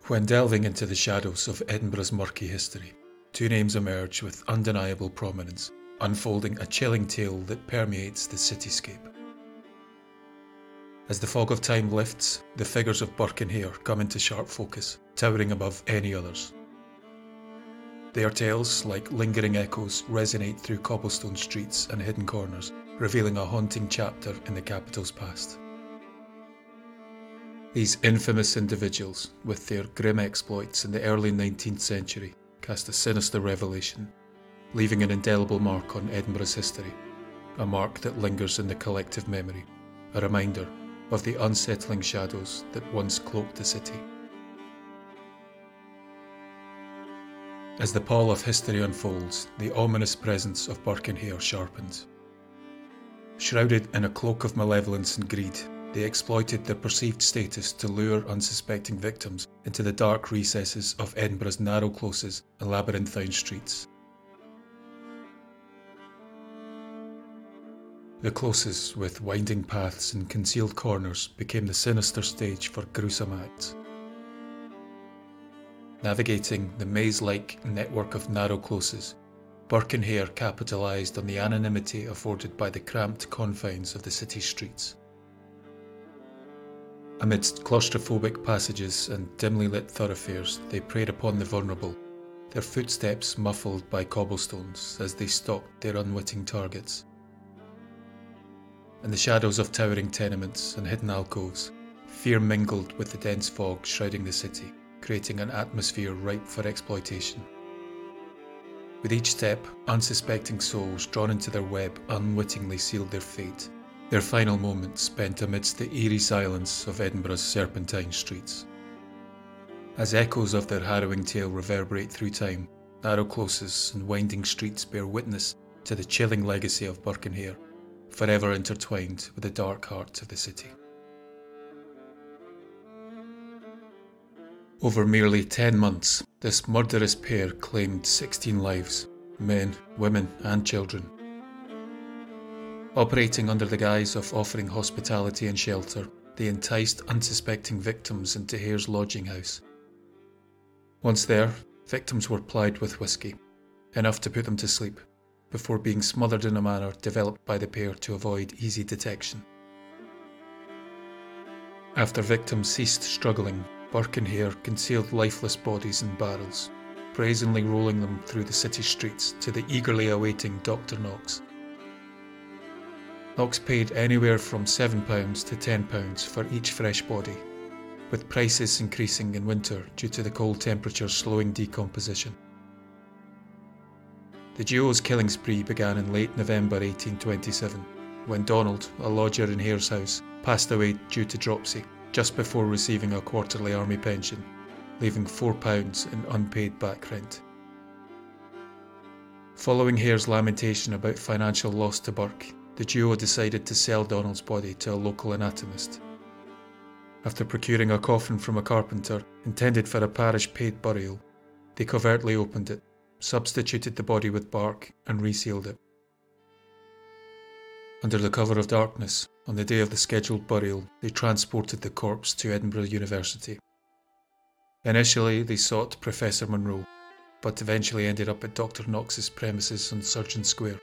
When delving into the shadows of Edinburgh's murky history, two names emerge with undeniable prominence, unfolding a chilling tale that permeates the cityscape. As the fog of time lifts, the figures of Burke and Hare come into sharp focus, towering above any others. Their tales, like lingering echoes, resonate through cobblestone streets and hidden corners, revealing a haunting chapter in the capital's past. These infamous individuals, with their grim exploits in the early 19th century, cast a sinister revelation, leaving an indelible mark on Edinburgh's history, a mark that lingers in the collective memory, a reminder of the unsettling shadows that once cloaked the city. As the pall of history unfolds, the ominous presence of Burke and Hare sharpens. Shrouded in a cloak of malevolence and greed, they exploited their perceived status to lure unsuspecting victims into the dark recesses of Edinburgh's narrow closes and labyrinthine streets. The closes, with winding paths and concealed corners, became the sinister stage for gruesome acts. Navigating the maze-like network of narrow closes, Burke and Hare capitalised on the anonymity afforded by the cramped confines of the city streets. Amidst claustrophobic passages and dimly lit thoroughfares, they preyed upon the vulnerable, their footsteps muffled by cobblestones as they stalked their unwitting targets. In the shadows of towering tenements and hidden alcoves, fear mingled with the dense fog shrouding the city, creating an atmosphere ripe for exploitation. With each step, unsuspecting souls drawn into their web unwittingly sealed their fate, their final moments spent amidst the eerie silence of Edinburgh's serpentine streets. As echoes of their harrowing tale reverberate through time, narrow closes and winding streets bear witness to the chilling legacy of Burke and Hare, forever intertwined with the dark heart of the city. Over merely 10 months, this murderous pair claimed 16 lives, men, women and children. Operating under the guise of offering hospitality and shelter, they enticed unsuspecting victims into Hare's lodging house. Once there, victims were plied with whiskey, enough to put them to sleep, before being smothered in a manner developed by the pair to avoid easy detection. After victims ceased struggling, Burke and Hare concealed lifeless bodies in barrels, brazenly rolling them through the city streets to the eagerly awaiting Dr. Knox. Knox paid anywhere from £7 to £10 for each fresh body, with prices increasing in winter due to the cold temperatures slowing decomposition. The duo's killing spree began in late November 1827, when Donald, a lodger in Hare's house, passed away due to dropsy, just before receiving a quarterly army pension, leaving £4 in unpaid back rent. Following Hare's lamentation about financial loss to Burke, the duo decided to sell Donald's body to a local anatomist. After procuring a coffin from a carpenter intended for a parish-paid burial, they covertly opened it, substituted the body with bark and resealed it. Under the cover of darkness, on the day of the scheduled burial, they transported the corpse to Edinburgh University. Initially, they sought Professor Monroe, but eventually ended up at Dr. Knox's premises on Surgeon Square.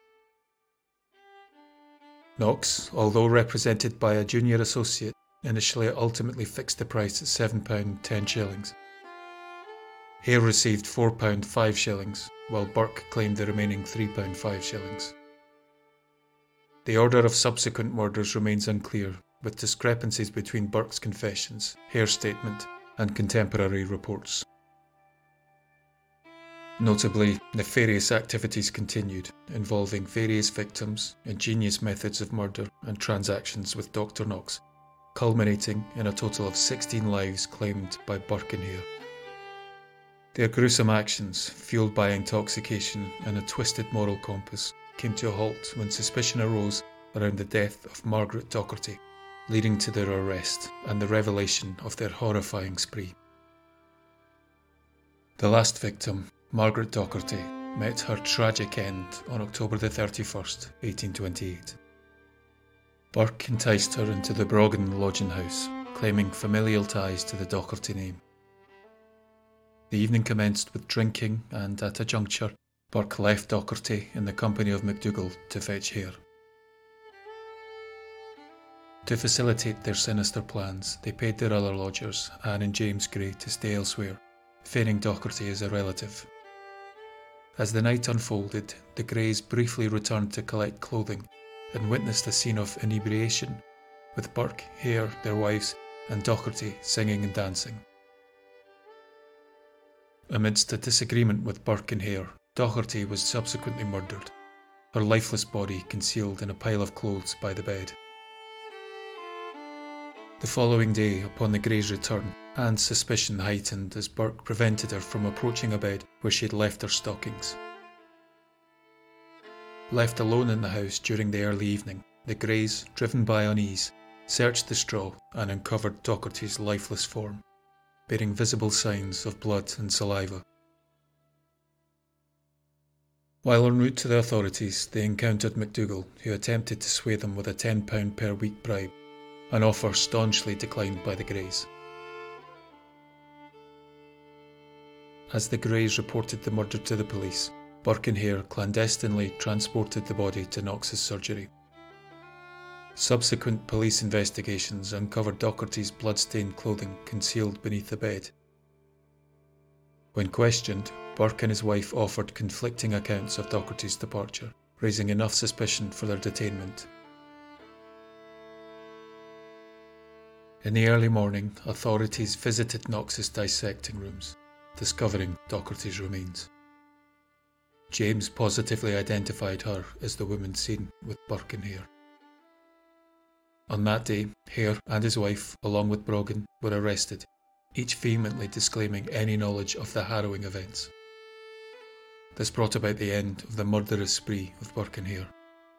Knox, although represented by a junior associate, initially ultimately fixed the price at £7 10 shillings. Hare received £4 5 shillings, while Burke claimed the remaining £3 5 shillings. The order of subsequent murders remains unclear, with discrepancies between Burke's confessions, Hare's statement, and contemporary reports. Notably, nefarious activities continued, involving various victims, ingenious methods of murder, and transactions with Dr. Knox, culminating in a total of 16 lives claimed by Burke and Hare. Their gruesome actions, fueled by intoxication and a twisted moral compass, came to a halt when suspicion arose around the death of Margaret Docherty, leading to their arrest and the revelation of their horrifying spree. The last victim, Margaret Docherty, met her tragic end on October the 31st, 1828. Burke enticed her into the Brogan lodging house, claiming familial ties to the Docherty name. The evening commenced with drinking, and at a juncture, Burke left Docherty in the company of MacDougall to fetch Hare. To facilitate their sinister plans, they paid their other lodgers, Anne and James Gray, to stay elsewhere, feigning Docherty as a relative. As the night unfolded, the Greys briefly returned to collect clothing and witnessed a scene of inebriation, with Burke, Hare, their wives, and Docherty singing and dancing. Amidst a disagreement with Burke and Hare, Docherty was subsequently murdered, her lifeless body concealed in a pile of clothes by the bed. The following day, upon the Greys' return, Anne's suspicion heightened as Burke prevented her from approaching a bed where she had left her stockings. Left alone in the house during the early evening, the Greys, driven by unease, searched the straw and uncovered Docherty's lifeless form, bearing visible signs of blood and saliva. While en route to the authorities, they encountered MacDougall, who attempted to sway them with a £10 per week bribe, an offer staunchly declined by the Greys. As the Greys reported the murder to the police, Burke and Hare clandestinely transported the body to Knox's surgery. Subsequent police investigations uncovered Docherty's blood-stained clothing concealed beneath the bed. When questioned, Burke and his wife offered conflicting accounts of Docherty's departure, raising enough suspicion for their detainment. In the early morning, authorities visited Knox's dissecting rooms, discovering Docherty's remains. James positively identified her as the woman seen with Burke and Hare. On that day, Hare and his wife, along with Brogan, were arrested, each vehemently disclaiming any knowledge of the harrowing events. This brought about the end of the murderous spree of Burke and Hare.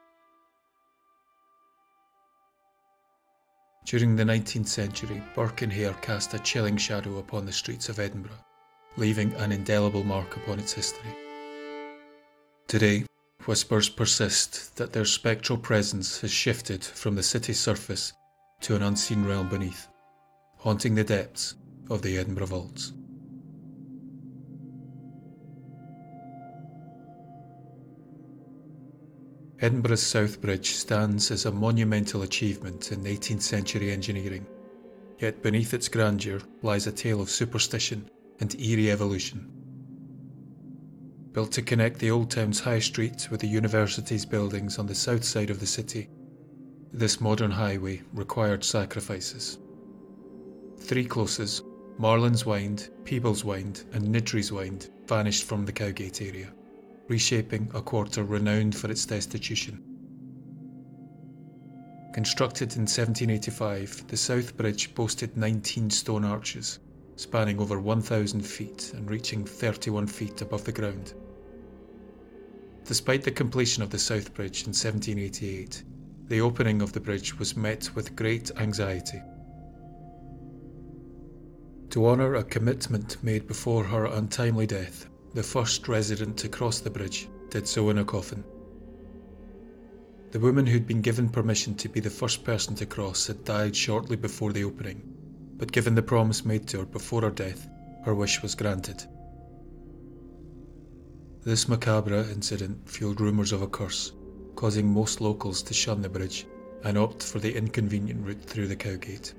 During the 19th century, Burke and Hare cast a chilling shadow upon the streets of Edinburgh, leaving an indelible mark upon its history. Today, whispers persist that their spectral presence has shifted from the city's surface to an unseen realm beneath, haunting the depths of the Edinburgh vaults. Edinburgh's South Bridge stands as a monumental achievement in 18th century engineering, yet beneath its grandeur lies a tale of superstition and eerie evolution. Built to connect the Old Town's High Street with the university's buildings on the south side of the city, this modern highway required sacrifices. Three closes, Marlin's Wynd, Peebles Wynd and Niddry's Wynd, vanished from the Cowgate area, reshaping a quarter renowned for its destitution. Constructed in 1785, the South Bridge boasted 19 stone arches, spanning over 1,000 feet and reaching 31 feet above the ground. Despite the completion of the South Bridge in 1788, the opening of the bridge was met with great anxiety. To honour a commitment made before her untimely death, the first resident to cross the bridge did so in a coffin. The woman who'd been given permission to be the first person to cross had died shortly before the opening, but given the promise made to her before her death, her wish was granted. This macabre incident fueled rumours of a curse, causing most locals to shun the bridge and opt for the inconvenient route through the Cowgate.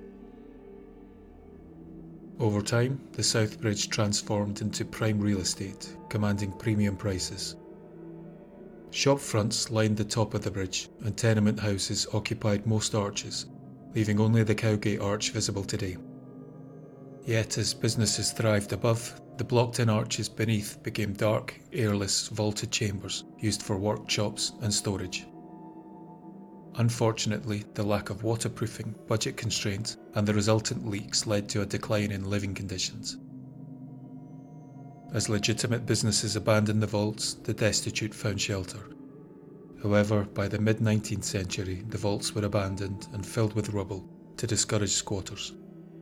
Over time, the South Bridge transformed into prime real estate, commanding premium prices. Shop fronts lined the top of the bridge, and tenement houses occupied most arches, leaving only the Cowgate Arch visible today. Yet as businesses thrived above, the blocked-in arches beneath became dark, airless, vaulted chambers used for workshops and storage. Unfortunately, the lack of waterproofing, budget constraints, and the resultant leaks led to a decline in living conditions. As legitimate businesses abandoned the vaults, the destitute found shelter. However, by the mid-19th century, the vaults were abandoned and filled with rubble to discourage squatters.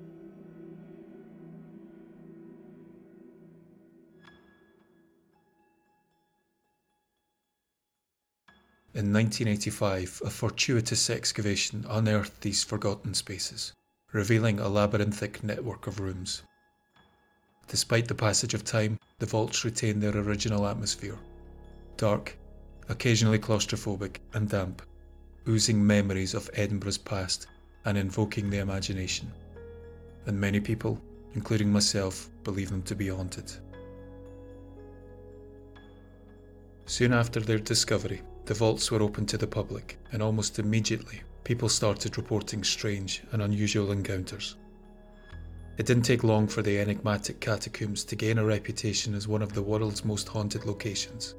In 1985, a fortuitous excavation unearthed these forgotten spaces, revealing a labyrinthic network of rooms. Despite the passage of time, the vaults retain their original atmosphere. Dark, occasionally claustrophobic and damp, oozing memories of Edinburgh's past and invoking the imagination. And many people, including myself, believe them to be haunted. Soon after their discovery, the vaults were opened to the public, and almost immediately, people started reporting strange and unusual encounters. It didn't take long for the enigmatic catacombs to gain a reputation as one of the world's most haunted locations.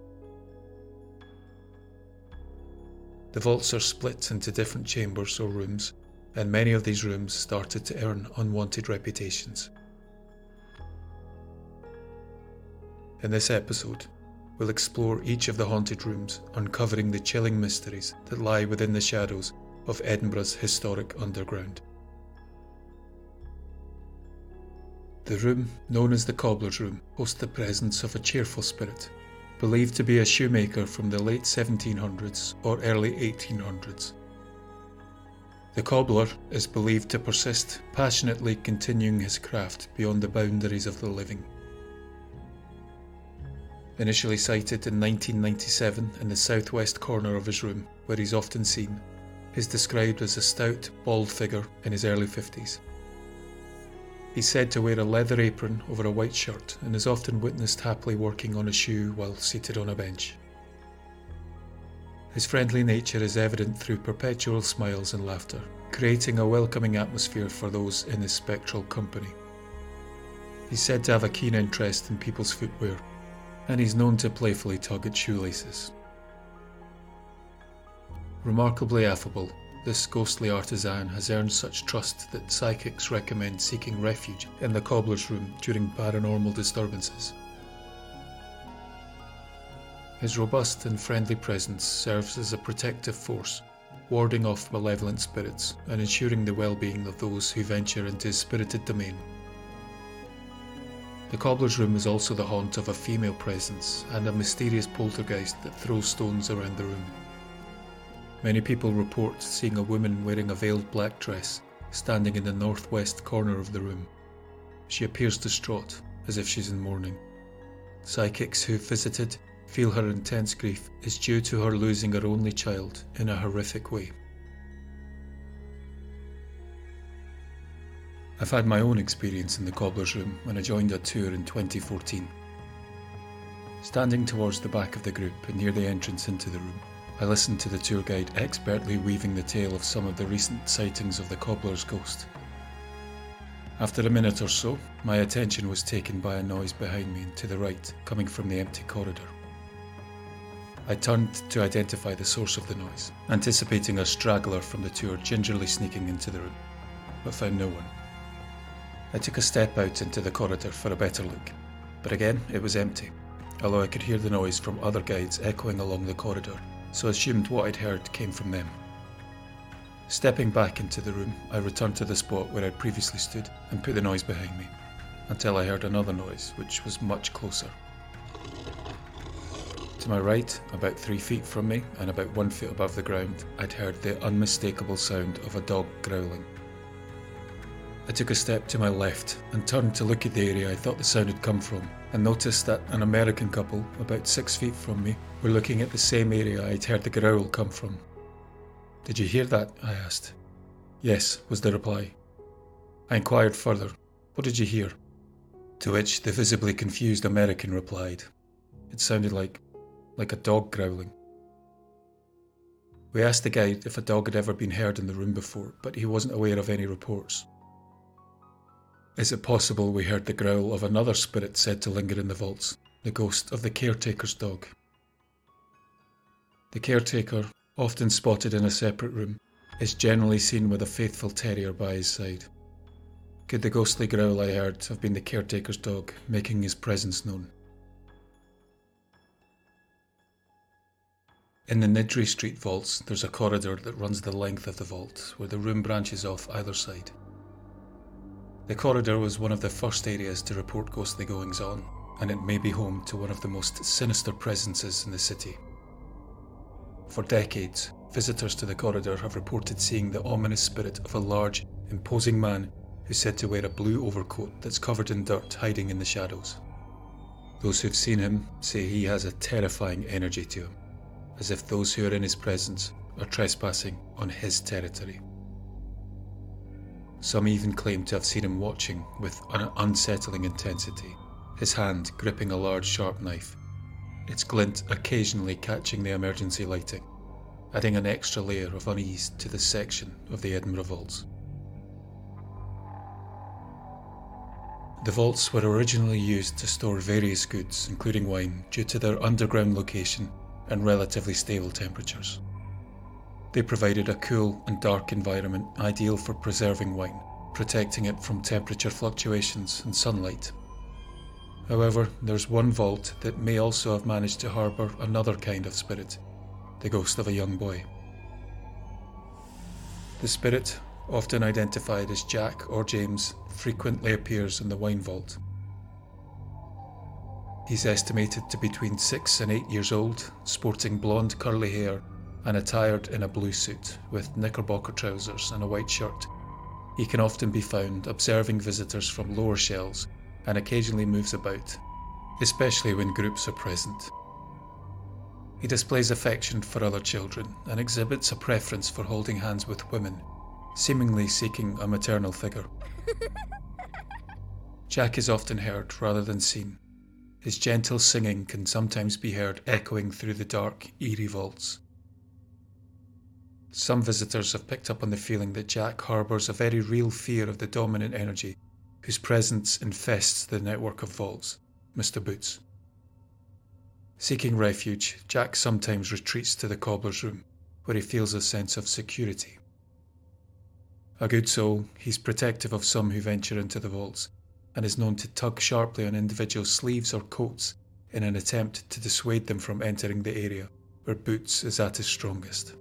The vaults are split into different chambers or rooms, and many of these rooms started to earn unwanted reputations. In this episode, we'll explore each of the haunted rooms, uncovering the chilling mysteries that lie within the shadows of Edinburgh's historic underground. The room, known as the Cobbler's Room, hosts the presence of a cheerful spirit, believed to be a shoemaker from the late 1700s or early 1800s. The cobbler is believed to persist, passionately continuing his craft beyond the boundaries of the living. Initially sighted in 1997 in the southwest corner of his room, where he's often seen, he's described as a stout, bald figure in his early 50s. He's said to wear a leather apron over a white shirt and is often witnessed happily working on a shoe while seated on a bench. His friendly nature is evident through perpetual smiles and laughter, creating a welcoming atmosphere for those in his spectral company. He's said to have a keen interest in people's footwear, and he's known to playfully tug at shoelaces. Remarkably affable, this ghostly artisan has earned such trust that psychics recommend seeking refuge in the Cobbler's Room during paranormal disturbances. His robust and friendly presence serves as a protective force, warding off malevolent spirits and ensuring the well-being of those who venture into his spirited domain. The Cobbler's Room is also the haunt of a female presence and a mysterious poltergeist that throws stones around the room. Many people report seeing a woman wearing a veiled black dress standing in the northwest corner of the room. She appears distraught, as if she's in mourning. Psychics who've visited feel her intense grief is due to her losing her only child in a horrific way. I've had my own experience in the Cobbler's Room when I joined a tour in 2014. Standing towards the back of the group and near the entrance into the room, I listened to the tour guide expertly weaving the tale of some of the recent sightings of the Cobbler's ghost. After a minute or so, my attention was taken by a noise behind me and to the right, coming from the empty corridor. I turned to identify the source of the noise, anticipating a straggler from the tour gingerly sneaking into the room, but found no one. I took a step out into the corridor for a better look, but again it was empty, although I could hear the noise from other guides echoing along the corridor, so I assumed what I'd heard came from them. Stepping back into the room, I returned to the spot where I'd previously stood and put the noise behind me, until I heard another noise, which was much closer. To my right, about 3 feet from me and about 1 foot above the ground, I'd heard the unmistakable sound of a dog growling. I took a step to my left and turned to look at the area I thought the sound had come from, and noticed that an American couple, about 6 feet from me, were looking at the same area I'd heard the growl come from. "Did you hear that?" I asked. "Yes," was the reply. I inquired further, "What did you hear?" To which the visibly confused American replied, "It sounded like a dog growling." We asked the guide if a dog had ever been heard in the room before, but he wasn't aware of any reports. Is it possible we heard the growl of another spirit said to linger in the vaults, the ghost of the caretaker's dog? The caretaker, often spotted in a separate room, is generally seen with a faithful terrier by his side. Could the ghostly growl I heard have been the caretaker's dog making his presence known? In the Niddry Street vaults, there's a corridor that runs the length of the vault, where the room branches off either side. The corridor was one of the first areas to report ghostly goings-on, and it may be home to one of the most sinister presences in the city. For decades, visitors to the corridor have reported seeing the ominous spirit of a large, imposing man who's said to wear a blue overcoat that's covered in dirt, hiding in the shadows. Those who've seen him say he has a terrifying energy to him, as if those who are in his presence are trespassing on his territory. Some even claim to have seen him watching with an unsettling intensity, his hand gripping a large sharp knife, its glint occasionally catching the emergency lighting, adding an extra layer of unease to this section of the Edinburgh vaults. The vaults were originally used to store various goods, including wine, due to their underground location and relatively stable temperatures. They provided a cool and dark environment ideal for preserving wine, protecting it from temperature fluctuations and sunlight. However, there's one vault that may also have managed to harbour another kind of spirit, the ghost of a young boy. The spirit, often identified as Jack or James, frequently appears in the wine vault. He's estimated to be between 6 and 8 years old, sporting blonde curly hair and attired in a blue suit with knickerbocker trousers and a white shirt. He can often be found observing visitors from lower shelves and occasionally moves about, especially when groups are present. He displays affection for other children and exhibits a preference for holding hands with women, seemingly seeking a maternal figure. Jack is often heard rather than seen. His gentle singing can sometimes be heard echoing through the dark, eerie vaults. Some visitors have picked up on the feeling that Jack harbours a very real fear of the dominant energy whose presence infests the network of vaults, Mr. Boots. Seeking refuge, Jack sometimes retreats to the cobbler's room, where he feels a sense of security. A good soul, he's protective of some who venture into the vaults, and is known to tug sharply on individuals' sleeves or coats in an attempt to dissuade them from entering the area where Boots is at his strongest.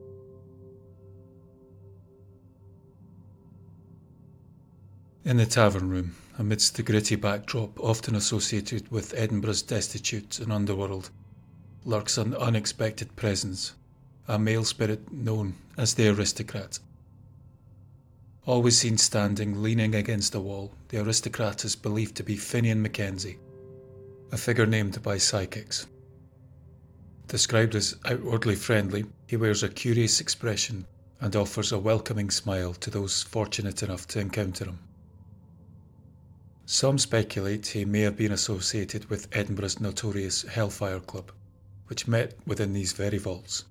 In the tavern room, amidst the gritty backdrop often associated with Edinburgh's destitute and underworld, lurks an unexpected presence, a male spirit known as the Aristocrat. Always seen standing, leaning against a wall, the Aristocrat is believed to be Finian Mackenzie, a figure named by psychics. Described as outwardly friendly, he wears a curious expression and offers a welcoming smile to those fortunate enough to encounter him. Some speculate he may have been associated with Edinburgh's notorious Hellfire Club, which met within these very vaults.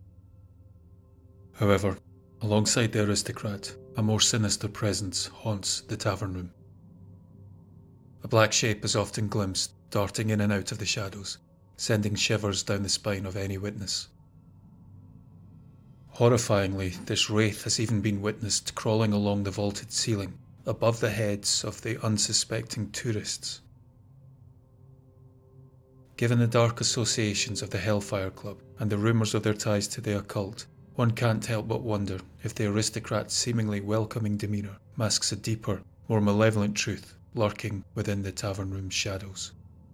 However, alongside the Aristocrat, a more sinister presence haunts the tavern room. A black shape is often glimpsed, darting in and out of the shadows, sending shivers down the spine of any witness. Horrifyingly, this wraith has even been witnessed crawling along the vaulted ceiling, above the heads of the unsuspecting tourists. Given the dark associations of the Hellfire Club and the rumours of their ties to the occult, one can't help but wonder if the Aristocrat's seemingly welcoming demeanour masks a deeper, more malevolent truth lurking within the tavern room's shadows.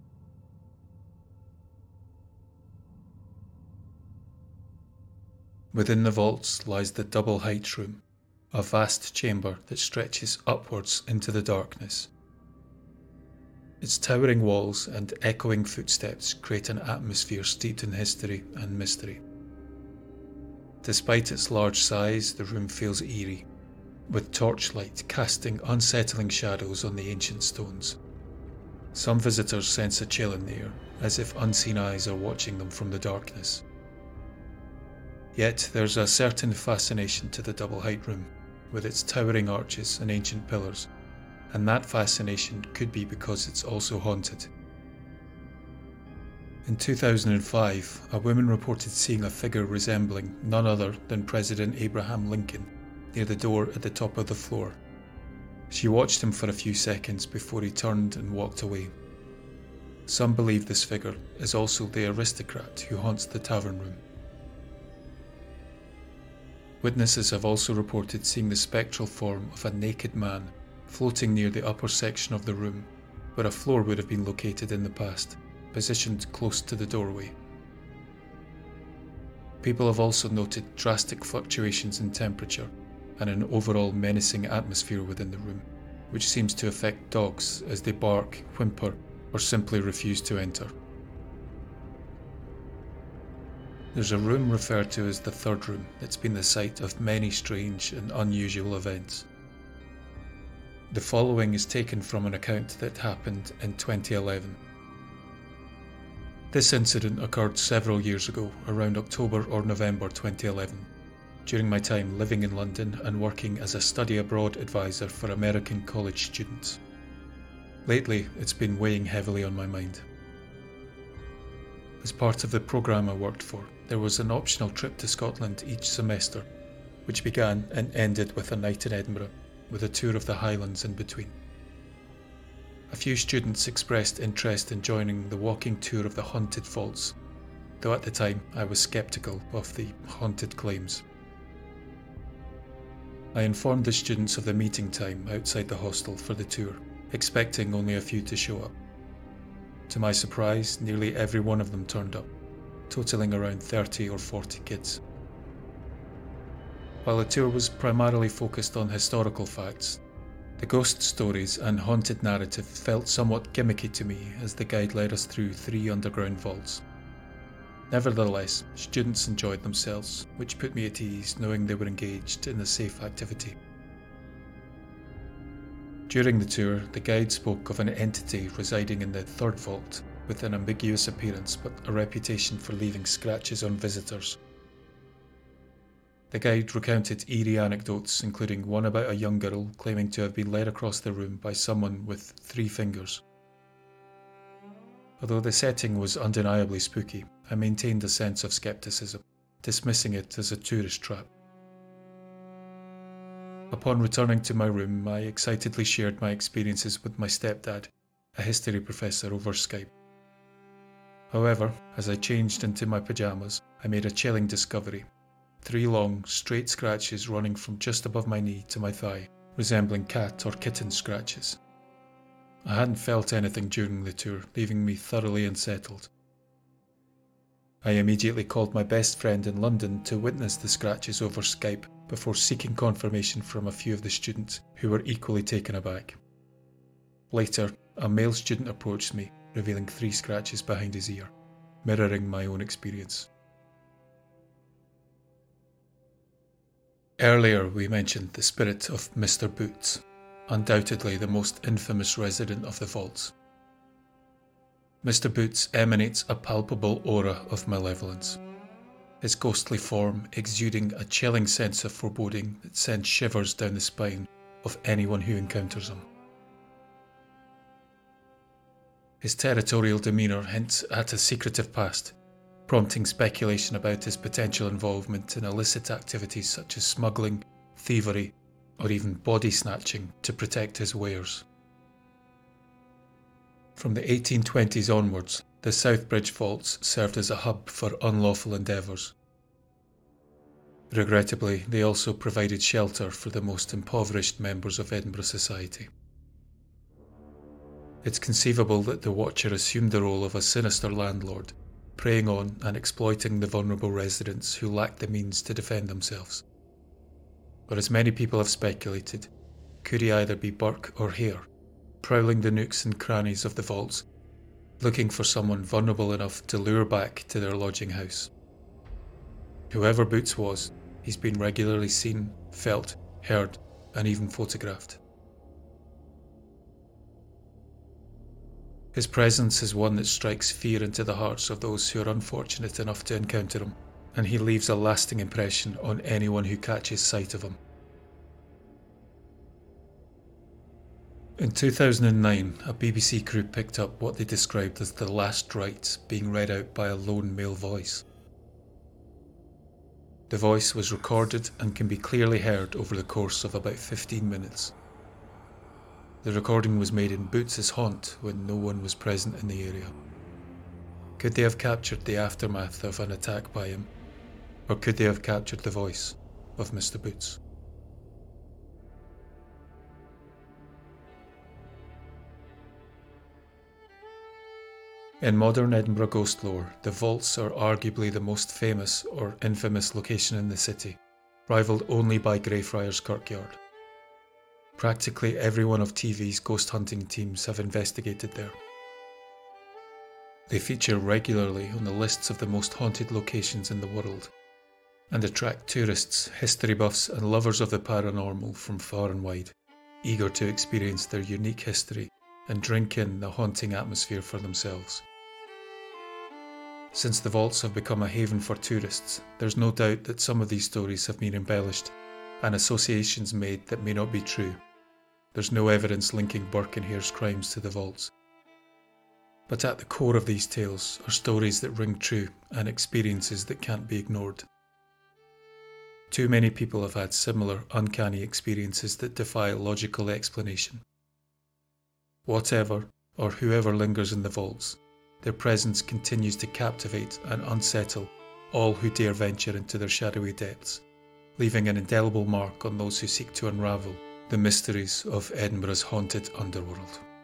Within the vaults lies the Double Height Room, a vast chamber that stretches upwards into the darkness. Its towering walls and echoing footsteps create an atmosphere steeped in history and mystery. Despite its large size, the room feels eerie, with torchlight casting unsettling shadows on the ancient stones. Some visitors sense a chill in the air, as if unseen eyes are watching them from the darkness. Yet there's a certain fascination to the Double Height Room, with its towering arches and ancient pillars, and that fascination could be because it's also haunted. In 2005, a woman reported seeing a figure resembling none other than President Abraham Lincoln near the door at the top of the floor. She watched him for a few seconds before he turned and walked away. Some believe this figure is also the Aristocrat who haunts the tavern room. Witnesses have also reported seeing the spectral form of a naked man floating near the upper section of the room, where a floor would have been located in the past, positioned close to the doorway. People have also noted drastic fluctuations in temperature and an overall menacing atmosphere within the room, which seems to affect dogs as they bark, whimper, or simply refuse to enter. There's a room referred to as the third room that's been the site of many strange and unusual events. The following is taken from an account that happened in 2011. This incident occurred several years ago, around October or November 2011, during my time living in London and working as a study abroad advisor for American college students. Lately, it's been weighing heavily on my mind. As part of the programme I worked for, there was an optional trip to Scotland each semester, which began and ended with a night in Edinburgh, with a tour of the Highlands in between. A few students expressed interest in joining the walking tour of the haunted vaults, though at the time I was sceptical of the haunted claims. I informed the students of the meeting time outside the hostel for the tour, expecting only a few to show up. To my surprise, nearly every one of them turned up, totaling around 30 or 40 kids. While the tour was primarily focused on historical facts, the ghost stories and haunted narrative felt somewhat gimmicky to me as the guide led us through 3 underground vaults. Nevertheless, students enjoyed themselves, which put me at ease knowing they were engaged in a safe activity. During the tour, the guide spoke of an entity residing in the third vault with an ambiguous appearance but a reputation for leaving scratches on visitors. The guide recounted eerie anecdotes, including one about a young girl claiming to have been led across the room by someone with 3 fingers. Although the setting was undeniably spooky, I maintained a sense of skepticism, dismissing it as a tourist trap. Upon returning to my room, I excitedly shared my experiences with my stepdad, a history professor, over Skype. However, as I changed into my pyjamas, I made a chilling discovery: 3 long, straight scratches running from just above my knee to my thigh, resembling cat or kitten scratches. I hadn't felt anything during the tour, leaving me thoroughly unsettled. I immediately called my best friend in London to witness the scratches over Skype before seeking confirmation from a few of the students who were equally taken aback. Later, a male student approached me, revealing 3 scratches behind his ear, mirroring my own experience. Earlier we mentioned the spirit of Mr. Boots, undoubtedly the most infamous resident of the vaults. Mr. Boots emanates a palpable aura of malevolence, his ghostly form exuding a chilling sense of foreboding that sends shivers down the spine of anyone who encounters him. His territorial demeanour hints at a secretive past, prompting speculation about his potential involvement in illicit activities such as smuggling, thievery, or even body snatching to protect his wares. From the 1820s onwards, the Southbridge vaults served as a hub for unlawful endeavours. Regrettably, they also provided shelter for the most impoverished members of Edinburgh society. It's conceivable that the Watcher assumed the role of a sinister landlord, preying on and exploiting the vulnerable residents who lacked the means to defend themselves. Or as many people have speculated, could he either be Burke or Hare, prowling the nooks and crannies of the vaults, looking for someone vulnerable enough to lure back to their lodging house. Whoever Boots was, he's been regularly seen, felt, heard, and even photographed. His presence is one that strikes fear into the hearts of those who are unfortunate enough to encounter him, and he leaves a lasting impression on anyone who catches sight of him. In 2009, a BBC crew picked up what they described as the last rites being read out by a lone male voice. The voice was recorded and can be clearly heard over the course of about 15 minutes. The recording was made in Boots's haunt when no one was present in the area. Could they have captured the aftermath of an attack by him? Or could they have captured the voice of Mr. Boots? In modern Edinburgh ghost lore, the vaults are arguably the most famous or infamous location in the city, rivalled only by Greyfriars Kirkyard. Practically every one of TV's ghost hunting teams have investigated there. They feature regularly on the lists of the most haunted locations in the world, and attract tourists, history buffs and lovers of the paranormal from far and wide, eager to experience their unique history and drink in the haunting atmosphere for themselves. Since the vaults have become a haven for tourists, there's no doubt that some of these stories have been embellished and associations made that may not be true. There's no evidence linking Burke and Hare's crimes to the vaults. But at the core of these tales are stories that ring true and experiences that can't be ignored. Too many people have had similar uncanny experiences that defy logical explanation. Whatever or whoever lingers in the vaults, their presence continues to captivate and unsettle all who dare venture into their shadowy depths, leaving an indelible mark on those who seek to unravel the mysteries of Edinburgh's haunted underworld.